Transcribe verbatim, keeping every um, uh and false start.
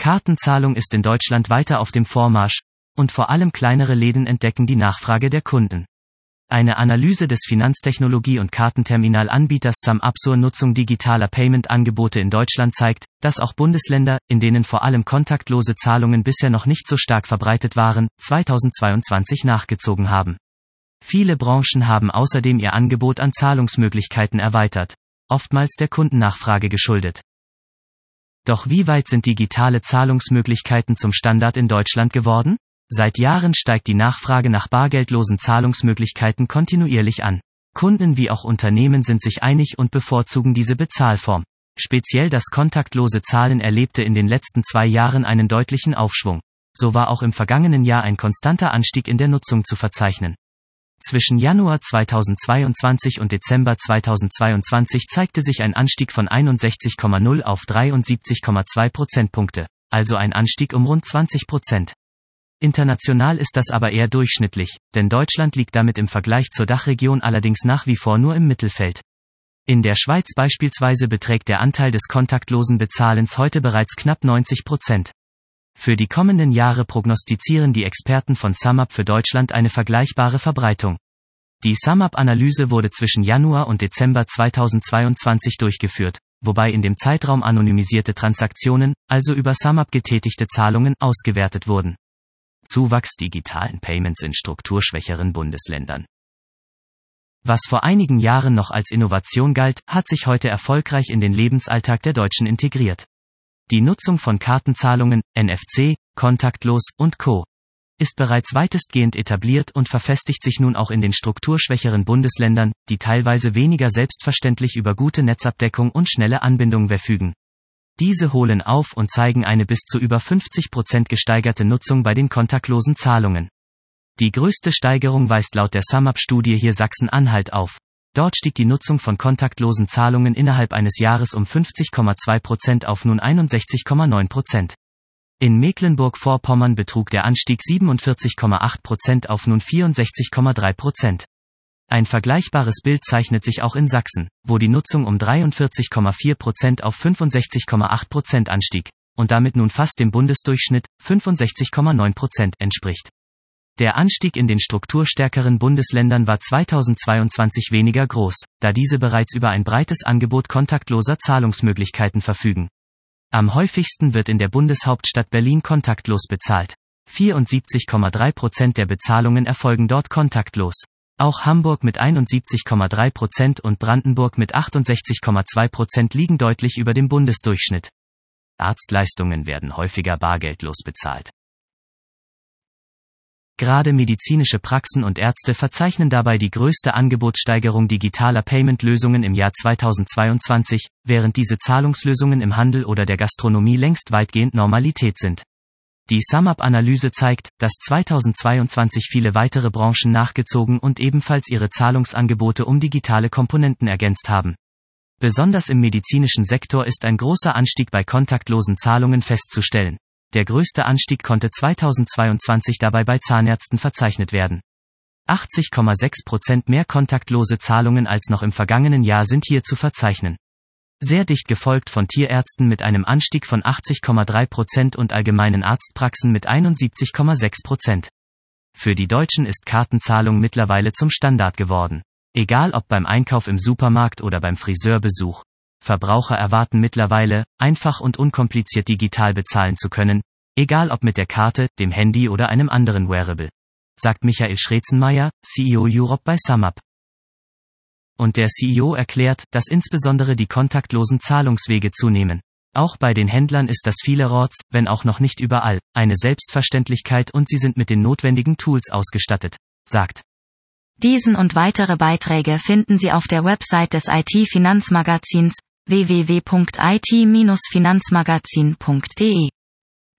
Kartenzahlung ist in Deutschland weiter auf dem Vormarsch, und vor allem kleinere Läden entdecken die Nachfrage der Kunden. Eine Analyse des Finanztechnologie- und Kartenterminalanbieters SumUp zur Nutzung digitaler Payment-Angebote in Deutschland zeigt, dass auch Bundesländer, in denen vor allem kontaktlose Zahlungen bisher noch nicht so stark verbreitet waren, zweitausendzweiundzwanzig nachgezogen haben. Viele Branchen haben außerdem ihr Angebot an Zahlungsmöglichkeiten erweitert, oftmals der Kundennachfrage geschuldet. Doch wie weit sind digitale Zahlungsmöglichkeiten zum Standard in Deutschland geworden? Seit Jahren steigt die Nachfrage nach bargeldlosen Zahlungsmöglichkeiten kontinuierlich an. Kunden wie auch Unternehmen sind sich einig und bevorzugen diese Bezahlform. Speziell das kontaktlose Zahlen erlebte in den letzten zwei Jahren einen deutlichen Aufschwung. So war auch im vergangenen Jahr ein konstanter Anstieg in der Nutzung zu verzeichnen. Zwischen Januar zweitausendzweiundzwanzig und Dezember zweitausendzweiundzwanzig zeigte sich ein Anstieg von einundsechzig Komma null auf dreiundsiebzig Komma zwei Prozentpunkte, also ein Anstieg um rund zwanzig Prozent. International ist das aber eher durchschnittlich, denn Deutschland liegt damit im Vergleich zur Dachregion allerdings nach wie vor nur im Mittelfeld. In der Schweiz beispielsweise beträgt der Anteil des kontaktlosen Bezahlens heute bereits knapp neunzig Prozent. Für die kommenden Jahre prognostizieren die Experten von SumUp für Deutschland eine vergleichbare Verbreitung. Die SumUp-Analyse wurde zwischen Januar und Dezember zweitausendzweiundzwanzig durchgeführt, wobei in dem Zeitraum anonymisierte Transaktionen, also über SumUp getätigte Zahlungen, ausgewertet wurden. Zuwachs digitalen Payments in strukturschwächeren Bundesländern. Was vor einigen Jahren noch als Innovation galt, hat sich heute erfolgreich in den Lebensalltag der Deutschen integriert. Die Nutzung von Kartenzahlungen, N F C, kontaktlos und Co. ist bereits weitestgehend etabliert und verfestigt sich nun auch in den strukturschwächeren Bundesländern, die teilweise weniger selbstverständlich über gute Netzabdeckung und schnelle Anbindung verfügen. Diese holen auf und zeigen eine bis zu über fünfzig Prozent gesteigerte Nutzung bei den kontaktlosen Zahlungen. Die größte Steigerung weist laut der SumUp-Studie hier Sachsen-Anhalt auf. Dort stieg die Nutzung von kontaktlosen Zahlungen innerhalb eines Jahres um fünfzig Komma zwei Prozent auf nun einundsechzig Komma neun Prozent. In Mecklenburg-Vorpommern betrug der Anstieg siebenundvierzig Komma acht Prozent auf nun vierundsechzig Komma drei Prozent. Ein vergleichbares Bild zeichnet sich auch in Sachsen, wo die Nutzung um dreiundvierzig Komma vier Prozent auf fünfundsechzig Komma acht Prozent anstieg und damit nun fast dem Bundesdurchschnitt, fünfundsechzig Komma neun Prozent, entspricht. Der Anstieg in den strukturstärkeren Bundesländern war zweitausendzweiundzwanzig weniger groß, da diese bereits über ein breites Angebot kontaktloser Zahlungsmöglichkeiten verfügen. Am häufigsten wird in der Bundeshauptstadt Berlin kontaktlos bezahlt. vierundsiebzig Komma drei Prozent der Bezahlungen erfolgen dort kontaktlos. Auch Hamburg mit einundsiebzig Komma drei Prozent und Brandenburg mit achtundsechzig Komma zwei Prozent liegen deutlich über dem Bundesdurchschnitt. Arztleistungen werden häufiger bargeldlos bezahlt. Gerade medizinische Praxen und Ärzte verzeichnen dabei die größte Angebotssteigerung digitaler Payment-Lösungen im Jahr zweitausendzweiundzwanzig, während diese Zahlungslösungen im Handel oder der Gastronomie längst weitgehend Normalität sind. Die SumUp-Analyse zeigt, dass zweitausendzweiundzwanzig viele weitere Branchen nachgezogen und ebenfalls ihre Zahlungsangebote um digitale Komponenten ergänzt haben. Besonders im medizinischen Sektor ist ein großer Anstieg bei kontaktlosen Zahlungen festzustellen. Der größte Anstieg konnte zweitausendzweiundzwanzig dabei bei Zahnärzten verzeichnet werden. achtzig Komma sechs Prozent mehr kontaktlose Zahlungen als noch im vergangenen Jahr sind hier zu verzeichnen. Sehr dicht gefolgt von Tierärzten mit einem Anstieg von achtzig Komma drei Prozent und allgemeinen Arztpraxen mit einundsiebzig Komma sechs Prozent. Für die Deutschen ist Kartenzahlung mittlerweile zum Standard geworden. Egal ob beim Einkauf im Supermarkt oder beim Friseurbesuch. Verbraucher erwarten mittlerweile, einfach und unkompliziert digital bezahlen zu können, egal ob mit der Karte, dem Handy oder einem anderen Wearable, sagt Michael Schrezenmeier, C E O Europe bei SumUp. Und der C E O erklärt, dass insbesondere die kontaktlosen Zahlungswege zunehmen. Auch bei den Händlern ist das vielerorts, wenn auch noch nicht überall, eine Selbstverständlichkeit und sie sind mit den notwendigen Tools ausgestattet, sagt. Diesen und weitere Beiträge finden Sie auf der Website des I T-Finanzmagazins w w w punkt i t Bindestrich finanzmagazin punkt d e.